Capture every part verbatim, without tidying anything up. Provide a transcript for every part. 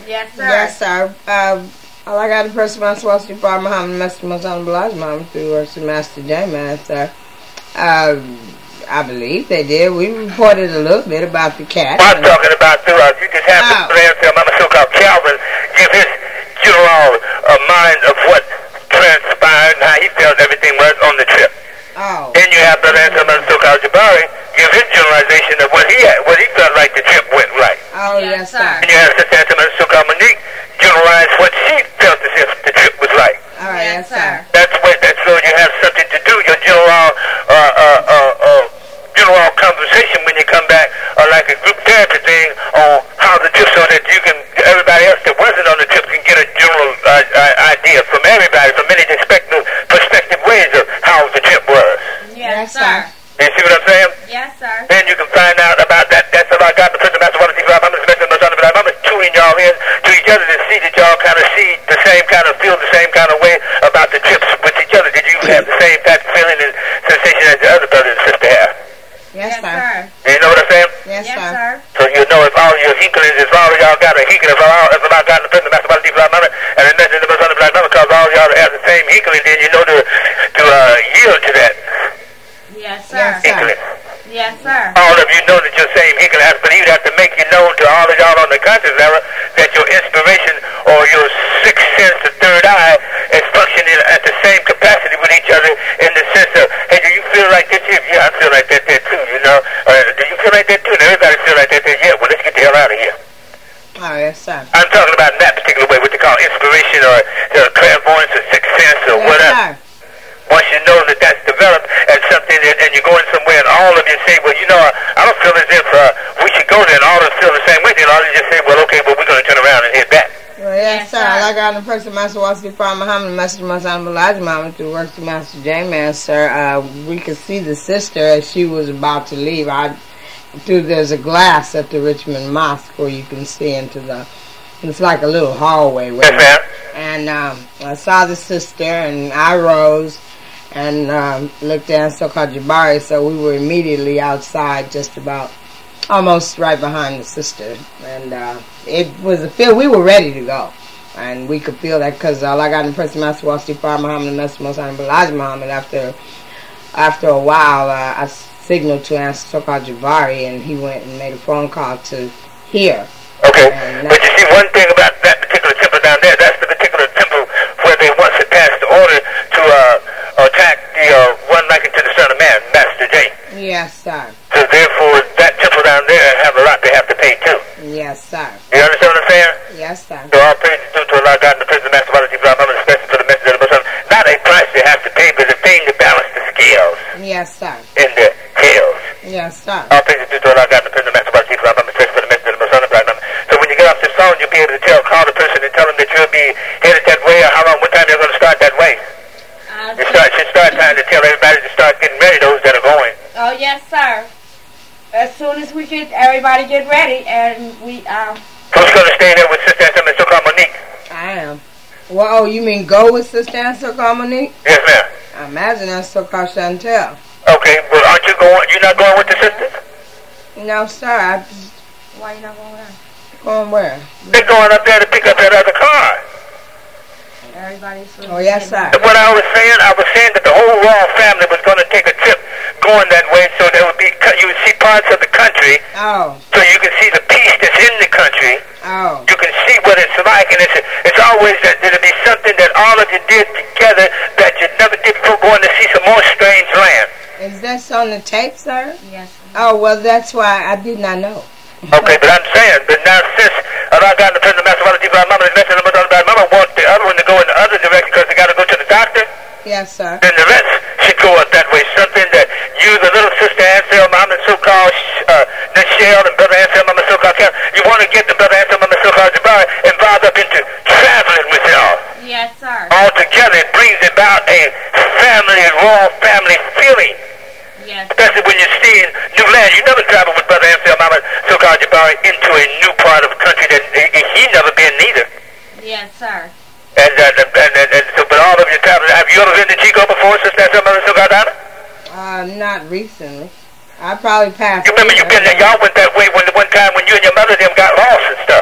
Yes, sir. Yes, sir. Uh, all I got to press my Swasti Bar Muhammad Master Mazan Balaj Mama through works of Master J Man, sir. Uh, I believe they did. We reported a little bit about the cat. I'm talking about through us. You just have Oh. to answer Mama so-called Calvin give his general uh, mind of what transpired and how he felt everything was on the trip. Oh. Then you have Brother Ansel Mama so-called Jabari give his generalization of what he had, what he felt like the trip went like. Oh, Yes, yes, sir. sir. And you have Sister Ansel Mama so-called Monique generalize what she felt as if the trip was like. All right, yes, sir. That's what. That's so you have something to do. Your general, uh, uh, uh, uh, general conversation when you come back, or like a group therapy thing on how the trip, so that you can, everybody else that wasn't on the trip can get a general uh, uh, idea from everybody, from many perspective, perspective ways of how the trip was. Yes, Yes, sir. sir. You see what I'm saying? Yes, sir. Then you can find out about that. That's about God, the Prince of Master, Master, Master, Master, Master, Master, Master, Master, tuning y'all in to each other to see that y'all kind of see the same kind of, feel the same kind of way about the trips with each other. Did you have the same type of feeling and sensation as the other brother and sister have? Yes, Yes, sir. sir. Do you know what I'm saying? Yes, Yes, sir. sir. So you know if all your hinklings, if all of y'all got a hinkling, if all, if about God, the Prince of Master, Master, Black Mama, and the message of the Son of Black Mama, because all y'all have the same hinkling, then you know to, to uh, yield to that Yes, Yes, sir. sir. hinkling. Yes, sir. All of you know that your same hinkling has, but he would have to make you known to all of y'all on the conscious level that your inspiration or your sixth sense, the third eye, is functioning at the same capacity with each other in the sense of, hey, do you feel like this? Yeah, I feel like that there too, you know. Uh, do you feel like that too? And everybody feel like that there. Yeah, well, let's get the hell out of here. Oh, yes, sir. I'm talking about in that particular way, what they call inspiration or uh, clairvoyance or sixth sense or Yes, whatever. sir. Once you know that that's developed as something that, and you're going somewhere and all of you say, well, you know, I don't feel as if uh, we should go there, and all of us feel the same way, then all of you just say, well, okay, well, we're going to turn around and head back. Well, yes, Yes, sir. sir. Like I got the person, Master Wasi Par Muhammad, Master Masan Balaj Mama through works of Master J Man, sir. Uh, we could see the sister as she was about to leave. I through there's a glass at the Richmond Mosque where you can see into the. It's like a little hallway. Where, Yes, ma'am. and um, I saw the sister, and I rose and um, looked down so-called Jabari, so we were immediately outside, just about, almost right behind the sister. And uh, it was a feel, we were ready to go. And we could feel that because all I got in person, Master Wasi Far Muhammad and Master Mosan Balaj Muhammad, after, after a while, uh, I signaled to answer so-called Jabari, and he went and made a phone call to here. Okay, And but you see, one thing about that particular temple down there, that's the particular temple where they once had passed the order to uh, attack the uh, one likened to the Son of Man, Master J. Yes, sir. So therefore, that temple down there have a lot they have to pay too. Yes, sir. You understand what I'm saying? Yes, sir. So all praise is due to Allah, God, and the Prince of Master, Father, Ibrahim, Muhammad, especially for the message of the Muslim. Not a price they have to pay, but a thing to balance the scales Yes, sir. in the hills. Yes, sir. All praise is due to Allah, God, and the Prince of Master, Father, Ibrahim, Muhammad, especially for the message of the Muslim. So when you get off this phone, you'll be able to tell, call the person and tell them that you'll be headed that way, or how long, what time you're going to start that way. Uh, You start, should start time to tell everybody to start getting ready, those that are going. Oh, yes, sir. As soon as we get, everybody get ready, and we, um, Who's going to stay there with Sister Ansel and so-called Monique? I am. Well, oh, you mean go with Sister and so-called Monique? Yes, ma'am. I imagine that's so-called Chantel. Okay, but aren't you going, you're not going with the sisters? No, sir. I just why you not going there? going where? They're going up there to pick up that other car. Everybody's supposed Oh, to yes, get- sir. What I was saying, I was saying that the whole Raw family was going to take a trip going that way, so there would be, you would see parts of the country, Oh, so you can see the peace that's in the country. oh. You can see what it's like, and it's it's always that there'll be something that all of you did together that you never did before, going to see some more strange land. Is this on the tape, sir? Yes. Oh, well, that's why I did not know. Okay, but I'm saying, but now since Allah got the Prince of Master, Father, Ibrahim, Mama, the message of the Mother, Mama want the other one to go in the other direction because they got to go to the doctor, Yes, sir. then the rest should go up that way. Something that you, the little sister Ansel, Mama, so-called uh, Nichelle, and Brother Ansel, Mama, so-called Cam, you want to get the Brother Ansel, Mama, so-called Jabari involved up into traveling with y'all. Yes, sir. All together, it brings about a family, raw family feeling. Yes. Especially when you're seeing new land. You never travel with Brother Ansel, Mama, so-called Jabari into a new part of the country that he, he never been neither. Yes, sir. And, uh, and, and, and so, but all of you travel. Have you ever been to Chico before, Sister Ansel, Mama, so-called Donna? Uh, not recently. I probably passed. You remember you been there, y'all went that way when the one time when you and your mother them got lost and stuff.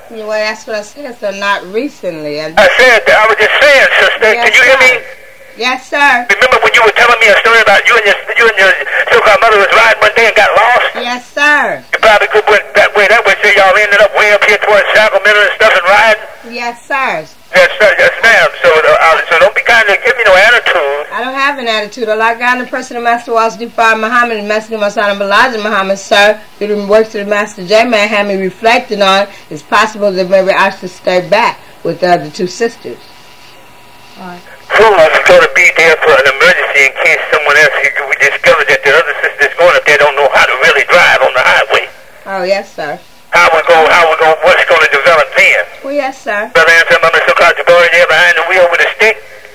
Yeah, well, that's what I said, so not recently. And I said that. I was just saying, sister. Yes, Can you hear sir. me? Yes, sir. Remember when you were telling me a story about you and your you and your so-called mother was riding one day and got lost? Yes, sir. You probably could went that way. That way, so y'all ended up way up here towards Sacramento and stuff and riding. Yes, sir. Yes, sir. Yes, ma'am. So, uh, so don't be kind to give me no attitude. I don't have an attitude. Allah God, the person of Master Walter Dufar Muhammad, and Messenger Masana Elijah Muhammad, sir, through the works of the Master J-Man, had me reflecting on, it's possible that maybe I should stay back with the other two sisters. Right. Who's going to be there for an emergency in case someone else, we discover that the other sisters going up there don't know how to really drive on the highway? Oh, yes, sir. How we go, how we go, what's going to develop then? Well, yes, sir. Brother Anselm, I'm so-called Jabari there behind the wheel with a stick?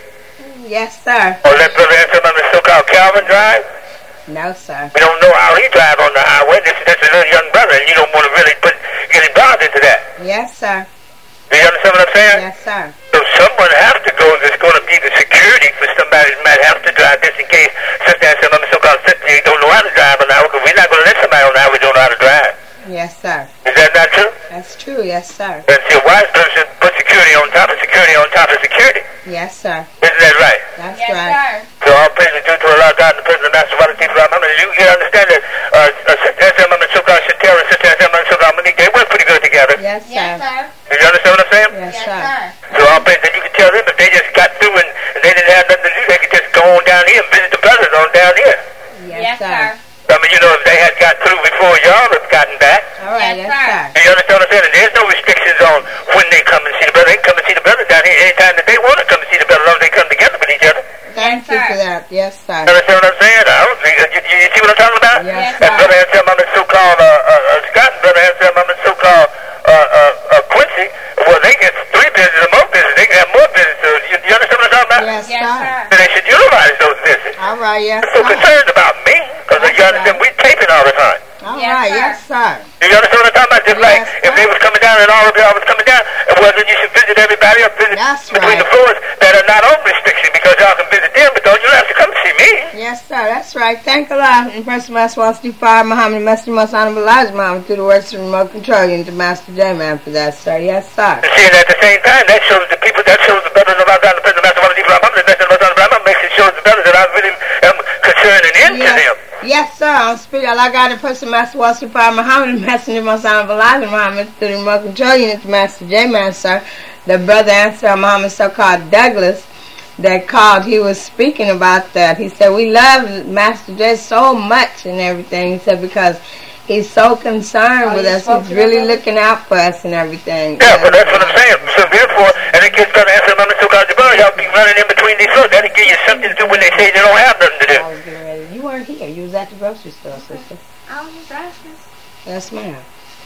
Yes, sir. Or let Brother Anselm, I'm so-called Calvin drive? No, sir. We don't know how he drive on the highway. This is just a little young brother, and you don't want to really put get involved into that. Yes, sir. Do you understand what I'm saying? Yes, sir. So someone has to go that's going to be the security for somebody that might have to drive this in case Sister Anselm, I'm so-called sister, you don't know how to drive on the highway, because we're not going to let somebody on the highway who don't know how to drive. Yes, sir. Is that not true? That's true. Yes, sir. And see, a wise person put security on top of security on top of security. Yes, sir. Isn't that right? That's Yes, right. sir. So all praise is due to Allah, God, and the President, Master, Father, Chief, Ram. You, you understand that uh, uh, Sister Anselm, I'm so-called Shatera, and Sister Anselm, I'm so-called Monique, they work pretty good together. Yes, sir. Yes, sir. Do you understand what I'm saying? Yes, Yes, sir. sir. So all praise that you can tell them if they just got through and, and they didn't have nothing to do, they could just go on down here and visit the brothers on down here. Yes, Yes, sir. sir. I mean, you know, if they had got through before y'all have gotten back. All right. Yes, Yes, sir. sir. Do you understand what I'm saying? And there's no restrictions on when they come and see the brother. They can come and see the brother down here anytime that they want to come and see the brother, as long as they come together with each other. Thank Yes, you sir. for that. Yes, sir. You understand what I'm saying? I don't think, you, you, you see what I'm talking about? Yes, Yes, And sir. Brother Anselm, I'm the so-called uh, uh, uh, Scott, and Brother Anselm, I'm the so-called uh, uh, uh, Quincy. Well, they get three visits or more visits. They can have more visits. So you, you understand what I'm talking about? Yes, Yes, sir. sir. So they should utilize those visits. All right. Yes, I'm so sir. concerned about me, because That's you understand, right. we taping all the time. All Yes, right. sir. Yes, sir. Do you understand what I'm talking about? Just Yes, like if sir. they was coming down and all of y'all was coming down, it wasn't you should visit everybody or visit That's between right. the floors that are not on restriction, because y'all can visit them, but don't you have to come see me. Yes, sir. That's right. Thank Allah. And Person Master Walter Dufar Muhammad, Messenger Most Honorable Elijah Muhammad, through the works of remote control unit to Master J-Man for that, sir. Yes, sir. And seeing at the same time, that shows the people, that shows the brothers of our God, the President Master Walter D. Muhammad, the Messenger Most Honorable Muhammad, makes it shows the brothers that I really am concerned and into Yes. them. Yes, sir. I'm speaking. Allah God, the Person Master Walter Dufar Muhammad, Messenger Most Honorable Elijah Muhammad, through the remote control unit to Master J-Man, sir. The brother Ansel Muhammad, so-called Douglas, that called, he was speaking about that. He said, we love Master J so much and everything. He said, because he's so concerned Oh, with you us. spoke He's to really him? looking out for us and everything. Yeah, but that's what I'm saying. So therefore, and it gives Brother Anselm, I'm so-called Jabari, y'all be running in between these floors. That'll give you something to do when they say they don't have nothing to do. I was getting ready. You weren't here. You was at the grocery store, sister. I was just asking. Yes, ma'am.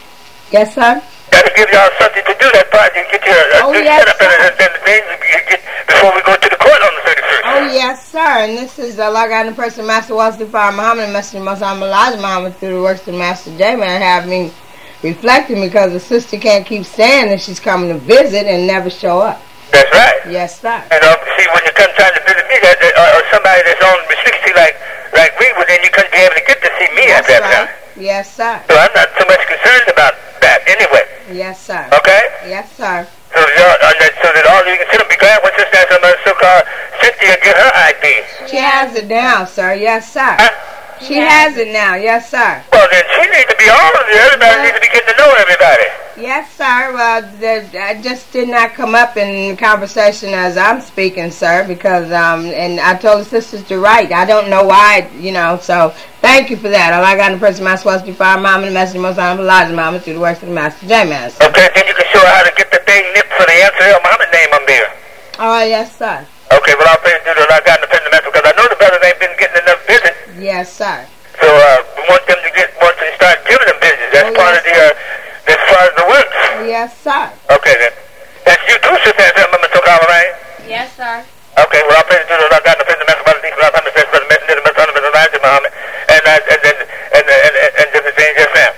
Yes, sir? That'll give y'all something to do. That part you get your uh, Oh, good yes, setup and, sir. and then the things you get before we go to the court on the thirty-first. Oh, yes, sir. And this is the Allah God and the Person Master Walter Dufar Muhammad, Messenger Most Honorable Elijah Muhammad, through the works of Master J-Man, have me reflecting because the sister can't keep saying that she's coming to visit and never show up. That's right. Yes, sir. And uh, see, when you come trying to visit me, that, that, or, or somebody that's on restriction like like we, well, then you couldn't be able to get to see me at That's that right. time. Yes, sir. So I'm not so much concerned about that anyway. Yes, sir. Okay? Yes, sir. So, y'all, uh, that, so that all you can sit and be glad when Sister Anselm, so-called Cynthia get her I D. She has it now, sir. Yes, sir. Huh? She has it now. Yes, sir. Well, then she needs to be all of you. Everybody Yeah. needs to be getting to know everybody. Yes, sir. Well, the, I just did not come up in conversation as I'm speaking, sir, because, um, and I told the sisters to write. I don't know why, you know, so thank you for that. All I got in the person, Master Walter Dufar Muhammad, the Messenger Most Honorable Elijah Muhammad, through the works of the Master J-Man, sir. Okay, then you can show her how to get the thing nipped for the Ansel Muhammad name on there. Oh, yes, sir. Okay, well, I'll pay you to I got in the pen because I know the brothers ain't been getting enough visits. Yes, sir. So uh, we want them to get, want to start giving them business. That's Oh, part yes, of the, uh, that's part of the works. Yes, sir. Okay then. That's you too, Sister Anselm, Mister Carl, right? Yes, sir. Okay, well, I'll pray to the Lord God, the Prince of the Master, the Lord, the Prince of the Messenger, the Son of the Elijah Muhammad, and uh, and then and and and, and just saying just now.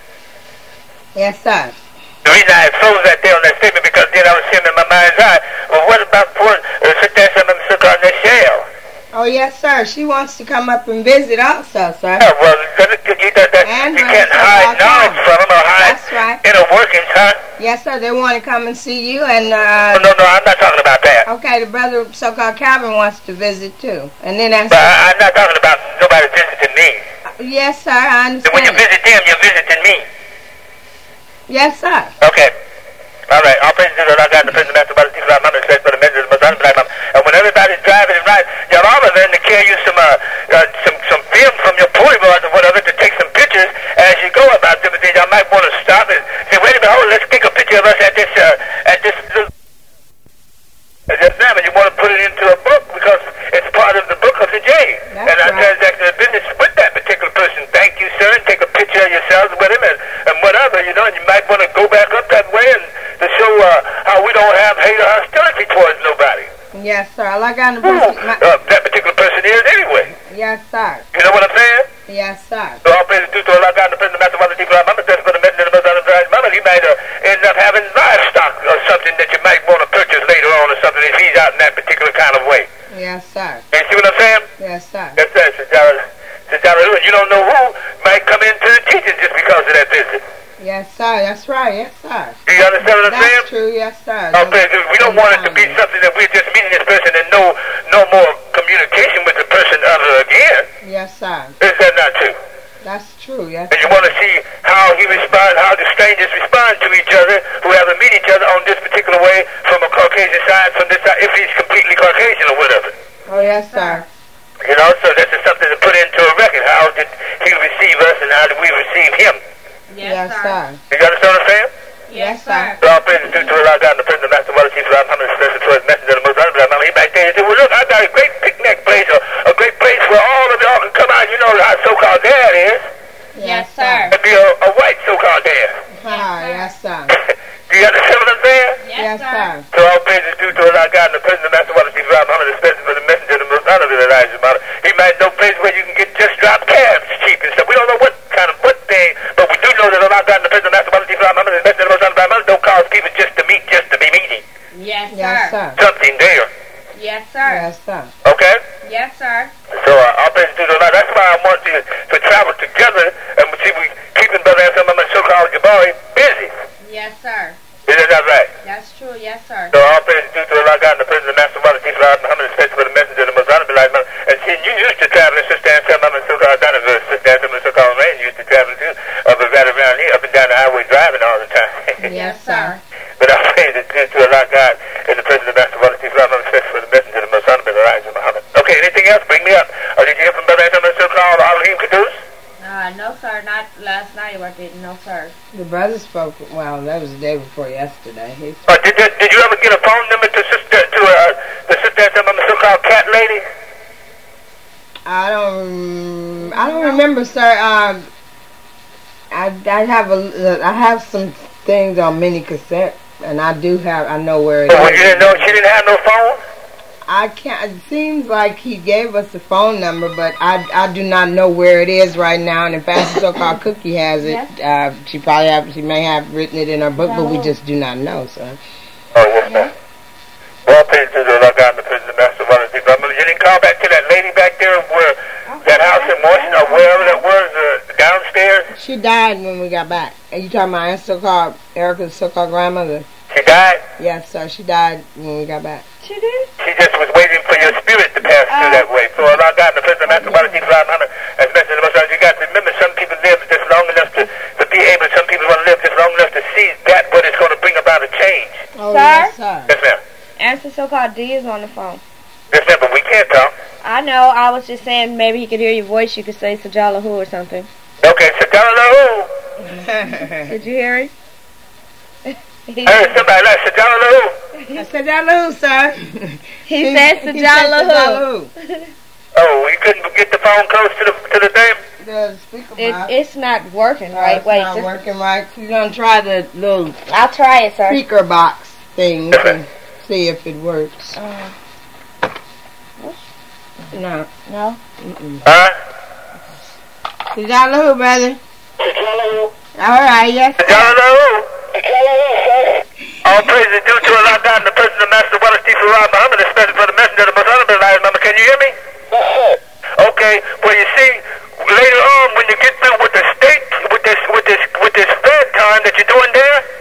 Yes, sir. The reason I froze that there on that statement because then I was seeing in my mind's eye. Well, what about poor uh, Sister Anselm, Mister Carl, Michelle? Oh, yes, sir. She wants to come up and visit also, sir. Yeah, well, that, you, that, that, And you her can't son hide Walter. knowledge from them or hide That's right. inner workings, huh? Yes, sir. They want to come and see you, and No, uh, no, no, I'm not talking about that. okay, the brother so-called Calvin wants to visit too, and then But that's I, I'm not talking about nobody visiting me. yes, sir. I So when you understand. visit them, you're visiting me. Yes, sir. Okay. All right. All praise to the Lord God, the Prince of Master, Father, Teacher, Mama, Space, for the Message of the Most High, Black Mama. And when everybody's driving and riding, y'all all are learning to carry you some, uh, uh, some, some film from your Polaroids or whatever to take some pictures as you go about different things. Y'all might want to stop and say, wait a minute, hold on, let's take a picture of us at this, uh, at this little, at this now, and you want to put it into a book because it's part of the book of the J. That's And I right. transact the business with that particular person. Thank you, sir, and take a picture of yourselves with him and, and whatever, you know, and you might want to go back up that way and to show uh, how we don't have hate or hostility towards nobody. Yes, sir. All I got in the Who person. My, uh, that particular person is anyway. yes, sir. You know what I'm saying? Yes, sir. So all praise due to Allah God, the President, Master, Father, Teacher, Mama, says for the message of the Most High, Mama, he might uh, end up having livestock or something that you might want to purchase later on or something if he's out in that particular kind of way. Yes, sir. You see what I'm saying? Yes, sir. That's that, Sajara. Sajara, and you don't know who might come into the teaching just because of that visit. Yes, sir. That's right. Yes, sir. Do you understand what I'm saying? That's true. Yes, sir. Oh, praise God. We don't want it to be something that we're just meeting this person and no no more communication with the person ever again. Yes, sir. Is that not true? That's true. Yes. And you sir. want to see how he responds, how the strangers respond to each other who ever meet each other on this particular way from a Caucasian side, from this side, if he's completely Caucasian or whatever. Oh, yes, sir. You know, so this is something to put into a record. How did he receive us and how did we receive him? Yes, sir. You understand what I'm saying? Yes, sir. So all praise due to Allah God, the Prince of Master, Father, Teacher, Muhammad, special to his messenger, the Most High, Mama, he might tell you, well, look, I got a great picnic place, or a great place where all of y'all can come out. You know how so-called dad is. Yes, sir. It'd be a, a white so-called dad. Ah, yes, sir. Do you understand what I'm saying? Yes, sir. So all praises due to Allah God, the Prince of Master, Father, Teacher, Muhammad, especially for the messenger, the Most High, Elijah, Mama. He might know places where you can get just drop cabs cheap and stuff. We don't know what kind of what thing, but we do know that Allah God, the Prince of Master, Father, Teacher, Muhammad, the messenger, the Most High, Mama, don't cause people just to meet, just to be meeting. Yes, Yes, sir. sir. Something there. Yes, sir. Yes, sir. Okay? Yes, sir. So uh, all praises due to Allah. That's why I want you to travel together and we see we keeping Brother Anselm and so-called Jabari busy. Yes, sir. Isn't that right? That's true. Yes, sir. So all praises due to Allah God and the Prince of the Master, Father, Teacher, Muhammad, especially for the messenger of the Most High, and see, you used to travel, Sister Anselm and so-called Donovan, Sister Anselm and so-called Rain used to travel too, up and right around here, up and down the highway driving all the time. Yes, sir. But all praises due to Allah God and the Prince of the Master, Father, Teacher, Muhammad, especially for the messenger of the Most High, Muhammad. Okay, anything else? Bring me up. Or did you hear from Brother Anselm and so-called Elohim Kaduz? Uh, no, sir. Not last night. I didn't. No, sir. The brother spoke, well, that was the day before yesterday. He, Uh, did, did, did you ever get a phone number to sister to uh, the sister Anselm and the so-called cat lady? I don't, I don't remember, sir. Um, I, I have a, I have some things on mini cassette, and I do have, I know where it Oh, is. you didn't know she didn't have no phone? I can't. It seems like he gave us the phone number, but I, I do not know where it is right now. And if Pastor so-called Cookie has it, uh, she probably have, she may have written it in her book, but we just do not know, sir. Oh, yes, sir. Well, praise to the Lord God and the Prince of the Master, one of the people. You didn't call back to that lady back there where that house in Washington, or wherever that was, uh, downstairs? She died when we got back. Are you talking about Aunt so-called Erica's so-called grandmother? She died? Yes, sir. She died when we got back. She did? She just was waiting for your spirit to pass through that way. So Allah God and the Prince of the Master, one of the people, as mentioned in the Most High, you got to remember some people live just long enough to, to be able, some people want to live just long enough to see that what is going to bring about a change. Oh, Sir? yes, sir. Yes, ma'am. Answer so-called D is on the phone. Yes, ma'am, but we can't talk. I know. I was just saying maybe he could hear your voice. You could say Sajala Who or something. Okay, so tell her Did you hear it? he, I heard somebody like Sajala Lahu. I said hello, sir. he said He Sajala Who. Sajala Who. Oh, you couldn't get the phone close to the to the thing? The speaker It, box. it's not working Oh, right. it's Wait, not just, working right. We're gonna try the little I'll try it, sir. speaker box thing to see if it works. Uh, No. no. Mm-mm. Huh? Sajala Who, brother? Sajala Lahu. All right, yes. Sajala Lahu. Sajala Lahu, sir. All praise is due to Allah God and the Person of the Master, one of Steve Farah Muhammad, especially for the messenger of the Most Honorable Elijah Muhammad. Can you hear me? Yes, sir. Okay, well you see, later on when you get through with the state, with this, with this, with this third time that you're doing there,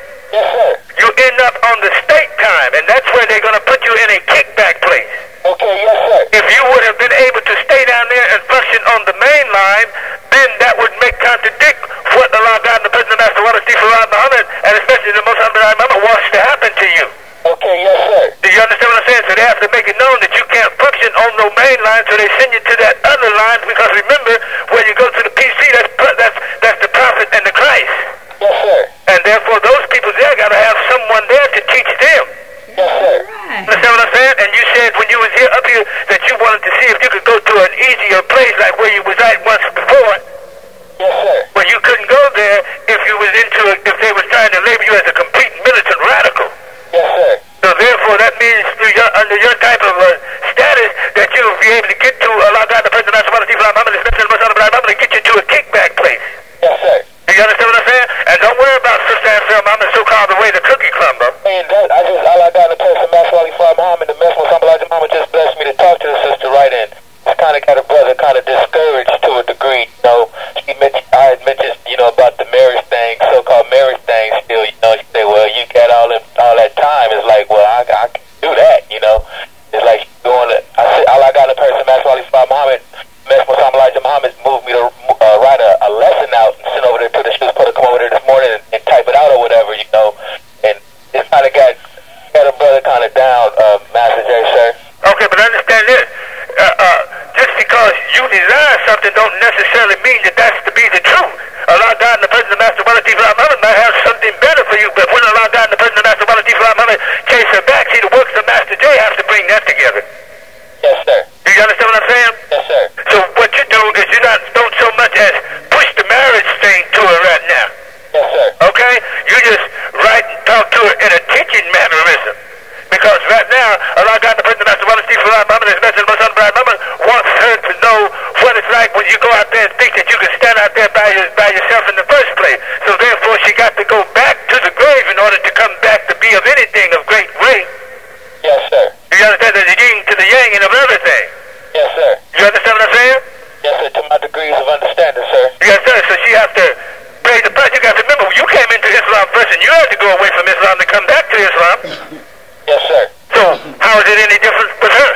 line, and that's where they're going to put you in a kickback place. Okay, yes, sir. If you would have been able to stay down there and function on the main line, then that would make contradict what Allah God and the President Master Water Steve Farad Muhammad, and especially the Most Honorable Muhammad, wants to happen to you. Okay, yes, sir. Do you understand what I'm saying? So they have to make it known that you can't function on no main line, so they send you to that other line, because remember, when you go to the P C, that's that's that's the Prophet and the Christ. Yes, sir. And therefore, those people there got to have someone there to teach them. Yes, sir. Right. Understand what I'm saying? And you said when you was here up here that you wanted to see if you could go to an easier place like where you was at once before. Yes, sir. But you couldn't go there if you was into a, if they was trying to label you as a complete militant radical. Yes, sir. So therefore, that means through your, under your type of uh, status that you'll be able to get to Allah God, the President of the Muhammad, especially the Muslim Muhammad, to get you to a kickback place. Yes, sir. Do you understand what I'm saying? And don't worry about Sister Ansel Muhammad, so-called the way the cookie crumble. And that, I just, all I got in the place of Master Ali Farad Muhammad, the Master Muhammad Muhammad just blessed me to talk to the sister right in. It's kind of got a brother kind of discouraged to a degree, you know. She mentioned, I had mentioned, you know, about the marriage thing, so-called marriage thing still, you know. She said, well, you got all, them, all that time. It's like, well, I, I can do that, you know. It's like going to, I said, all I got in the person, Master Ali Farad Muhammad, Master Muhammad Muhammad moved me to uh, write a, a lesson out and send over there to the, she was supposed to come over there this morning and, and type it out or whatever, you know. And it's kind of got, got a brother kind of down, uh, Master J, sir. Okay, but understand this. Uh, uh, just because you desire something don't necessarily mean that that's to be the truth. Allah God and the President of Master Walid Muhammad might have something better for you, but when Allah God and the President of Master Walid Muhammad chase her back, see, the works of Master J have to bring that together. Yes, sir. Do you understand what I'm saying? Yes, sir. So what you do is you not don't so much as push the marriage thing to her right now. Yes, sir. Okay? You just write and talk to her in a teaching mannerism. Because right now, Allah God, the President of Master Walid Muhammad, his message, Muslim Bride Muhammad, wants her to know what it's like when you go out there and think that you can stand out there by, your, by yourself in the first place. So therefore, she got to go back to the grave in order to come back to be of anything of great weight. Yes, sir. You understand? There's a yin to the yang and of everything. Yes, sir. You understand what I'm saying? Yes, sir, to my degrees of understanding, sir. Yes, sir. So she have to pay the price. You got to remember, you came into Islam first, and you had to go away from Islam to come back to Islam. Yes, sir. So how is it any different with her?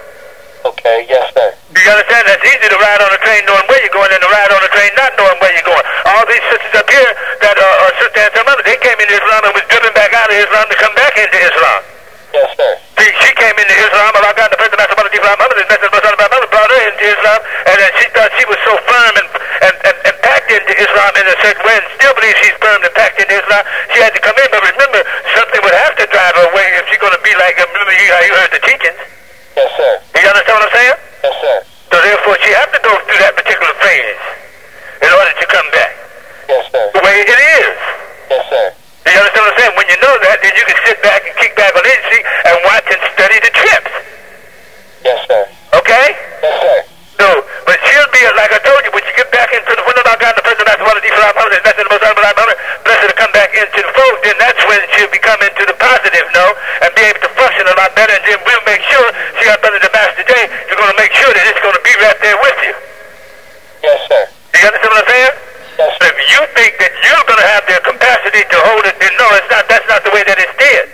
Okay, yes, sir. Do you understand? That's easy to ride on a train knowing where you're going, and to ride on a train not knowing where you're going. All these sisters up here that uh, are Sister and some other, they came into Islam and was driven back out of Islam to come back into Islam. Yes, sir. See, she came into Islam, Allah God, the President of Master Muhammad, his message, Muslim Muhammad, brought her into Islam, and then she thought she was so firm and, and, and, and packed into Islam in a certain way, and still believes she's firm and packed into Islam. She had to come in, but remember, something would have to drive her away if she's going to be like, remember you, how you heard the teachings. Yes, sir. Do you understand what I'm saying? Yes, sir. So therefore, she has to go through that particular phase in order to come back. Yes, sir. The way it is. Yes, sir. Do you understand what I'm saying? When you know that, then you can sit back and kick back on it and watch and study the trips. Yes, sir. Okay? Yes, sir. So, but she'll be, like I told you, when you get back into the, when Allah God, the President of the Muhammad, his message, the Most Honorable Muhammad, blessed to come back into the fold, then that's when she'll become into the positive, no, and be able to function a lot better, and then we'll make sure, she got brother the Master J, you're going to make sure that it's going to be right there with you. Yes, sir. Do you understand what I'm saying? Yes, So if you think that you're going to have the capacity to hold it, then no, it's not, that's not the way that it's did.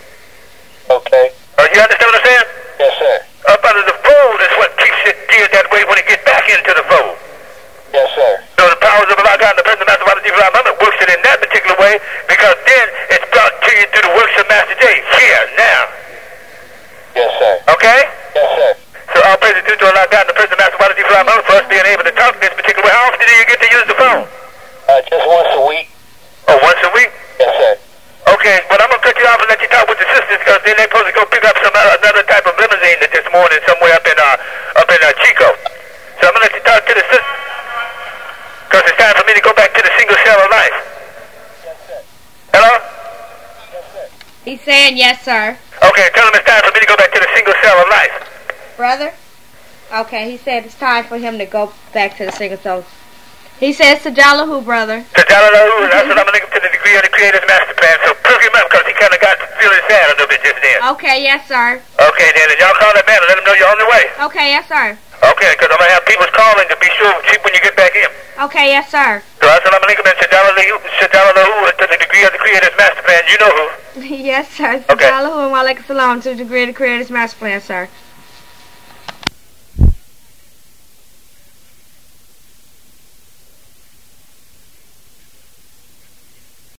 okay. Uh, you understand what I'm saying? Yes, sir. Up under the fold is what keeps it geared that way when it gets back into the fold. Yes, sir. So the powers of Allah God and the President of Master Muhammad works it in that particular way, because then it's brought to you through the works of Master J, here, now. Yes, sir. Okay? Yes, sir. So all praise is due to Allah God and the President of Master Muhammad for us being able to talk this particular way. How often do you get to use the phone? Uh, just once a week. Oh, once a week? Yes, sir. Okay, but I'm going to cut you off and let you talk with the sisters, because then they're supposed to go pick up some uh, another type of limousine this morning somewhere up in uh, up in uh, Chico. So I'm going to let you talk to the sisters, because it's time for me to go back to the single cell of life. Yes, sir. Hello? Yes, sir. He's saying yes, sir. Okay, tell them it's time for me to go back to the single cell of life. Brother? Okay, he said it's time for him to go back to the single cell. He says Tajalahu, brother. Tajalahu, that's what I'm going to link him to the degree of the Creator's master plan. So prove him up, because he kind of got feeling sad a little bit just then. Okay, yes, sir. Okay, then, and y'all call that man and let him know you're on the way. Okay, yes, sir. Okay. in, because I'm going to have people calling to be sure when you get back in. Okay, yes, sir. So assalamu alaikum and shadala lahu to the degree of the Creator's master plan. You know who? Yes, sir. Okay. Salallahu and wa alaikum salam to the degree of the Creator's master plan, sir.